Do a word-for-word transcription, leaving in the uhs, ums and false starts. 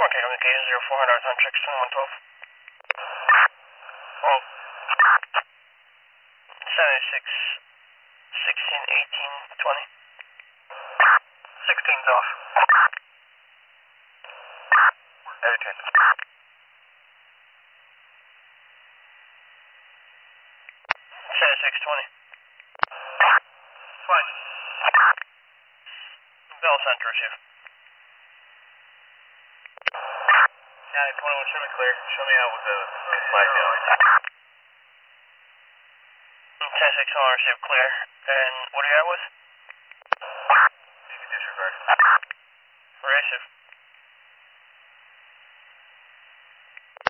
Okay, communication zero four hundred on check one twelve. Well, seventy-six, sixteen, eighteen, twenty. sixteen's off. eighteen. seventy-six, twenty. Fine. Bell Center is here. Yeah, twenty-one, show me clear. Show me out with the flag down. ten six, I'll receive clear. And what are you at with? You can disregard. Receive.